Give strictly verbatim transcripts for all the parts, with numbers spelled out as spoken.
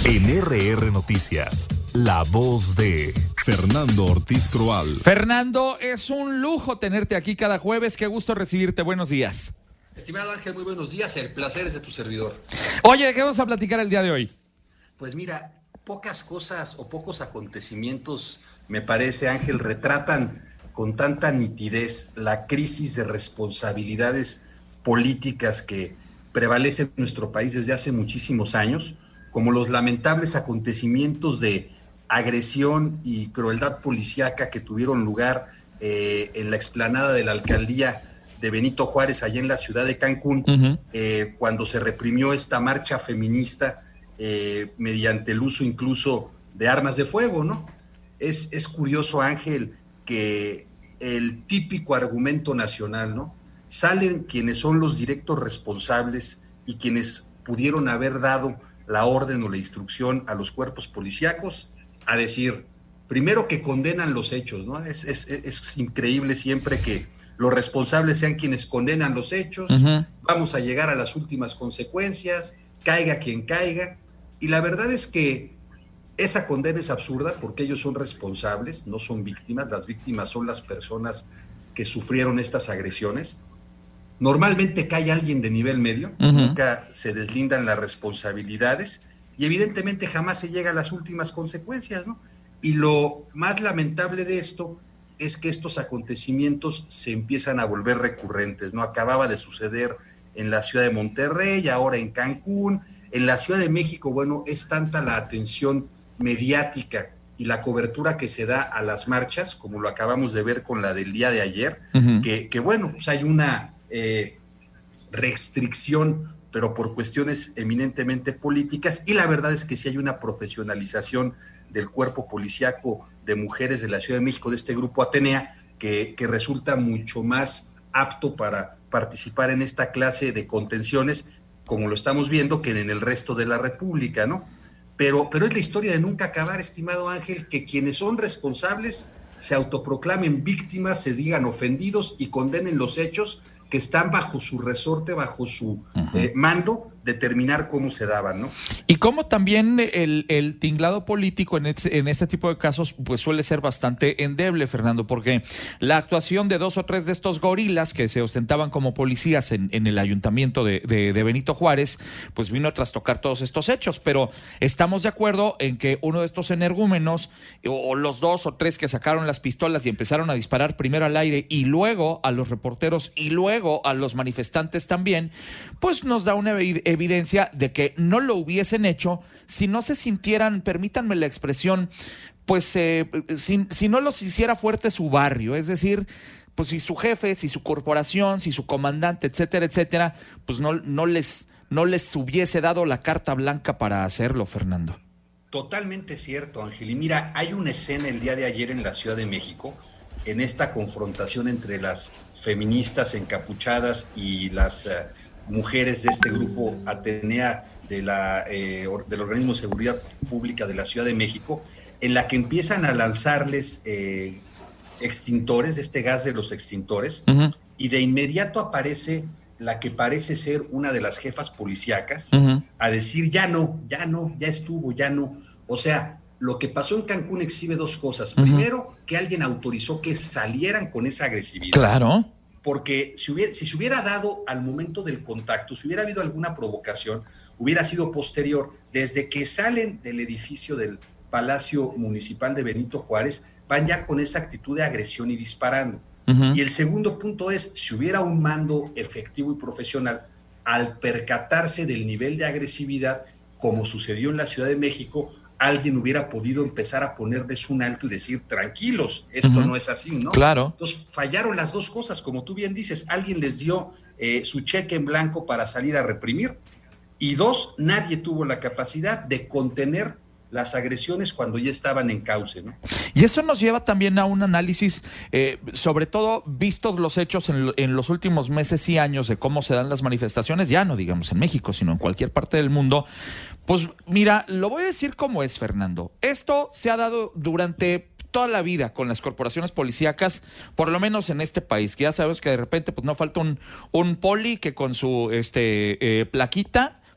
En R R Noticias, la voz de Fernando Ortiz Croal. Fernando, es un lujo tenerte aquí cada jueves. Qué gusto recibirte. Buenos días. Estimado Ángel, muy buenos días. El placer es de tu servidor. Oye, ¿de qué vamos a platicar el día de hoy? Pues mira, pocas cosas o pocos acontecimientos, me parece, Ángel, retratan con tanta nitidez la crisis de responsabilidades políticas que prevalece en nuestro país desde hace muchísimos años, como los lamentables acontecimientos de agresión y crueldad policíaca que tuvieron lugar eh, en la explanada de la alcaldía de Benito Juárez, allá en la ciudad de Cancún, uh-huh. eh, cuando se reprimió esta marcha feminista eh, mediante el uso incluso de armas de fuego, ¿no? Es, es curioso, Ángel, que el típico argumento nacional, ¿no? Salen quienes son los directos responsables y quienes pudieron haber dado la orden o la instrucción a los cuerpos policíacos a decir, primero, que condenan los hechos, ¿no? Es, es, es increíble siempre que los responsables sean quienes condenan los hechos, uh-huh. Vamos a llegar a las últimas consecuencias, caiga quien caiga, y la verdad es que esa condena es absurda porque ellos son responsables, no son víctimas, las víctimas son las personas que sufrieron estas agresiones. Normalmente cae alguien de nivel medio, uh-huh. Nunca se deslindan las responsabilidades y evidentemente jamás se llega a las últimas consecuencias, ¿no? Y lo más lamentable de esto es que estos acontecimientos se empiezan a volver recurrentes, ¿no? Acababa de suceder en la ciudad de Monterrey, ahora en Cancún, en la Ciudad de México. Bueno, es tanta la atención mediática y la cobertura que se da a las marchas, como lo acabamos de ver con la del día de ayer, uh-huh. que, que bueno, pues hay una Eh, restricción, pero por cuestiones eminentemente políticas, y la verdad es que sí hay una profesionalización del cuerpo policíaco de mujeres de la Ciudad de México, de este grupo Atenea, que, que resulta mucho más apto para participar en esta clase de contenciones, como lo estamos viendo, que en el resto de la República, ¿no? Pero, pero es la historia de nunca acabar, estimado Ángel, que quienes son responsables se autoproclamen víctimas, se digan ofendidos y condenen los hechos que están bajo su resorte, bajo su uh-huh. eh, mando, determinar cómo se daban, ¿no? Y cómo también el, el tinglado político en este, en este tipo de casos pues suele ser bastante endeble, Fernando, porque la actuación de dos o tres de estos gorilas que se ostentaban como policías en, en el ayuntamiento de, de, de Benito Juárez, pues vino a trastocar todos estos hechos, pero estamos de acuerdo en que uno de estos energúmenos, o los dos o tres que sacaron las pistolas y empezaron a disparar primero al aire y luego a los reporteros y luego a los manifestantes también, pues nos da una evidencia evidencia de que no lo hubiesen hecho si no se sintieran, permítanme la expresión, pues eh, si, si no los hiciera fuerte su barrio, es decir, pues si su jefe, si su corporación, si su comandante, etcétera, etcétera, pues no, no les, no les hubiese dado la carta blanca para hacerlo, Fernando. Totalmente cierto, Ángel. Y mira, hay una escena el día de ayer en la Ciudad de México, en esta confrontación entre las feministas encapuchadas y las uh, mujeres de este grupo Atenea de la, eh, del Organismo de Seguridad Pública de la Ciudad de México, en la que empiezan a lanzarles eh, extintores, de este gas de los extintores, uh-huh. y de inmediato aparece la que parece ser una de las jefas policíacas, uh-huh. a decir ya no, ya no, ya estuvo, ya no. O sea, lo que pasó en Cancún exhibe dos cosas. Uh-huh. Primero, que alguien autorizó que salieran con esa agresividad. Claro. Porque si, hubiera, si se hubiera dado al momento del contacto, si hubiera habido alguna provocación, hubiera sido posterior. Desde que salen del edificio del Palacio Municipal de Benito Juárez, van ya con esa actitud de agresión y disparando. Uh-huh. Y el segundo punto es, si hubiera un mando efectivo y profesional, al percatarse del nivel de agresividad, como sucedió en la Ciudad de México, alguien hubiera podido empezar a ponerles un alto y decir, tranquilos, esto uh-huh. no es así, ¿no? Claro. Entonces fallaron las dos cosas, como tú bien dices, alguien les dio eh, su cheque en blanco para salir a reprimir, y dos, nadie tuvo la capacidad de contener las agresiones cuando ya estaban en cauce, ¿no? Y eso nos lleva también a un análisis, eh, sobre todo vistos los hechos en, en los últimos meses y años de cómo se dan las manifestaciones, ya no digamos en México, sino en cualquier parte del mundo. Pues mira, lo voy a decir como es, Fernando. Esto se ha dado durante toda la vida con las corporaciones policíacas, por lo menos en este país, que ya sabes que de repente pues no falta un, un poli que con su este eh, plaquita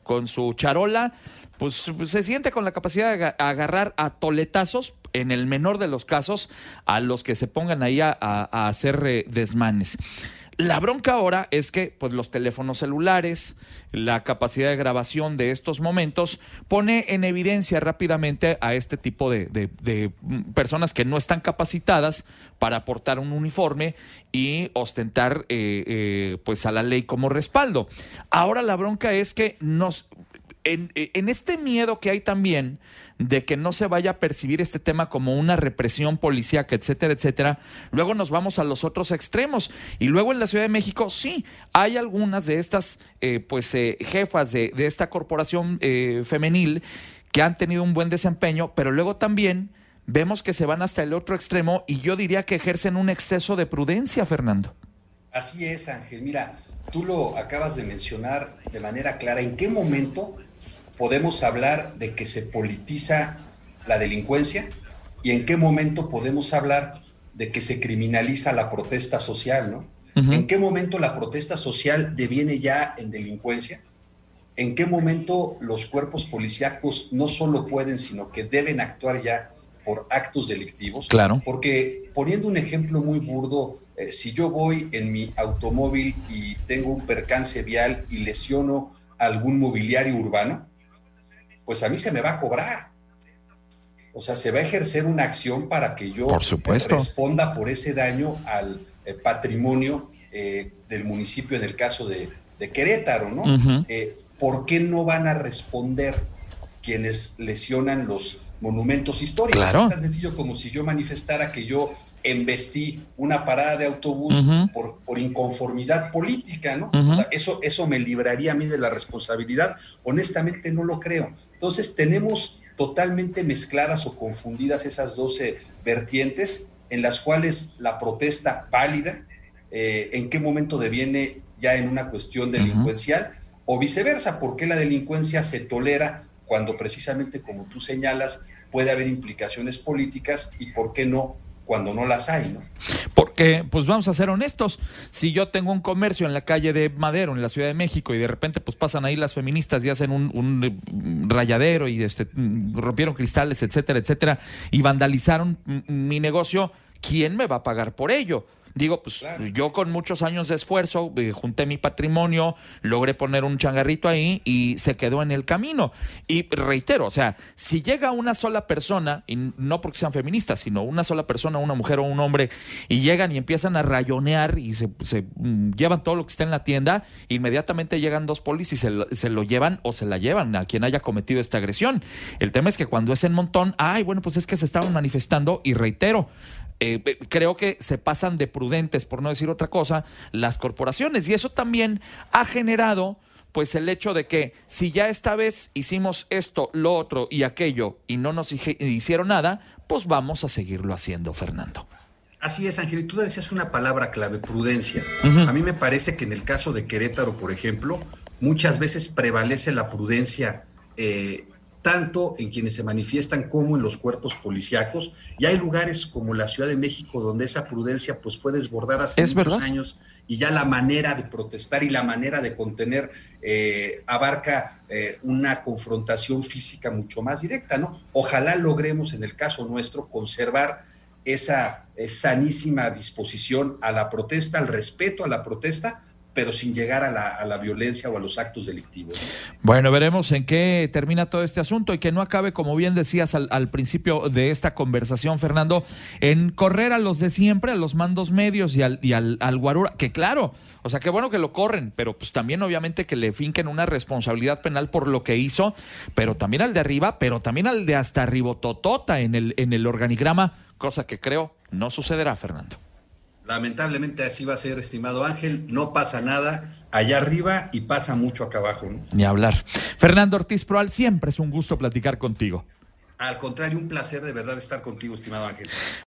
con su charola, pues, pues se siente con la capacidad de agarrar a toletazos, en el menor de los casos, a los que se pongan ahí a, a, a hacer eh, desmanes. La bronca ahora es que pues, los teléfonos celulares, la capacidad de grabación de estos momentos, pone en evidencia rápidamente a este tipo de, de, de personas que no están capacitadas para portar un uniforme y ostentar eh, eh, pues a la ley como respaldo. Ahora la bronca es que nos... En, en este miedo que hay también de que no se vaya a percibir este tema como una represión policíaca, etcétera, etcétera, luego nos vamos a los otros extremos. Y luego en la Ciudad de México, sí, hay algunas de estas eh, pues eh, jefas de, de esta corporación eh, femenil que han tenido un buen desempeño, pero luego también vemos que se van hasta el otro extremo y yo diría que ejercen un exceso de prudencia, Fernando. Así es, Ángel. Mira, tú lo acabas de mencionar de manera clara. ¿En qué momento podemos hablar de que se politiza la delincuencia y en qué momento podemos hablar de que se criminaliza la protesta social, ¿no? Uh-huh. ¿En qué momento la protesta social deviene ya en delincuencia? ¿En qué momento los cuerpos policíacos no solo pueden, sino que deben actuar ya por actos delictivos? Claro. Porque, poniendo un ejemplo muy burdo, eh, si yo voy en mi automóvil y tengo un percance vial y lesiono algún mobiliario urbano, pues a mí se me va a cobrar. O sea, se va a ejercer una acción para que yo por supuesto. responda por ese daño al eh, patrimonio eh, del municipio, en el caso de, de Querétaro, ¿no? Uh-huh. Eh, ¿Por qué no van a responder quienes lesionan los monumentos históricos? Claro. Es tan sencillo como si yo manifestara que yo embestí una parada de autobús uh-huh. por, por inconformidad política, ¿no? Uh-huh. O sea, eso, eso me libraría a mí de la responsabilidad. Honestamente no lo creo. Entonces tenemos totalmente mezcladas o confundidas esas doce vertientes en las cuales la protesta válida, eh, en qué momento deviene ya en una cuestión delincuencial uh-huh. o viceversa, por qué la delincuencia se tolera cuando precisamente, como tú señalas, puede haber implicaciones políticas y por qué no cuando no las hay, ¿no? Porque, pues vamos a ser honestos, si yo tengo un comercio en la calle de Madero, en la Ciudad de México, y de repente pues pasan ahí las feministas y hacen un, un rayadero y este, rompieron cristales, etcétera, etcétera, y vandalizaron mi negocio, ¿quién me va a pagar por ello? Digo, pues claro. Yo con muchos años de esfuerzo eh, junté mi patrimonio, logré poner un changarrito ahí y se quedó en el camino. Y reitero, o sea, si llega una sola persona, y no porque sean feministas, sino una sola persona, una mujer o un hombre, y llegan y empiezan a rayonear y se, se mm, llevan todo lo que está en la tienda, inmediatamente llegan dos polis y se lo, se lo llevan o se la llevan a quien haya cometido esta agresión. El tema es que cuando es en montón, ay, bueno, pues es que se estaban manifestando y reitero, Eh, creo que se pasan de prudentes, por no decir otra cosa, las corporaciones, y eso también ha generado pues el hecho de que si ya esta vez hicimos esto, lo otro y aquello y no nos hicieron nada, pues vamos a seguirlo haciendo, Fernando. Así es, Ángel, y tú decías una palabra clave, prudencia. Uh-huh. A mí me parece que en el caso de Querétaro, por ejemplo, muchas veces prevalece la prudencia eh, tanto en quienes se manifiestan como en los cuerpos policíacos, y hay lugares como la Ciudad de México donde esa prudencia pues fue desbordada hace ¿Es muchos verdad? años, y ya la manera de protestar y la manera de contener eh, abarca eh, una confrontación física mucho más directa, ¿no? Ojalá logremos en el caso nuestro conservar esa eh, sanísima disposición a la protesta, al respeto a la protesta, pero sin llegar a la, a la violencia o a los actos delictivos, ¿no? Bueno, veremos en qué termina todo este asunto y que no acabe, como bien decías al, al principio de esta conversación, Fernando, en correr a los de siempre, a los mandos medios y al, y al, al guarura, que claro, o sea, qué bueno que lo corren, pero pues también obviamente que le finquen una responsabilidad penal por lo que hizo, pero también al de arriba, pero también al de hasta arribototota en el, en el organigrama, cosa que creo no sucederá, Fernando. Lamentablemente así va a ser, estimado Ángel, no pasa nada allá arriba y pasa mucho acá abajo, ¿no? Ni hablar. Fernando Ortiz Proal, siempre es un gusto platicar contigo. Al contrario, un placer de verdad estar contigo, estimado Ángel.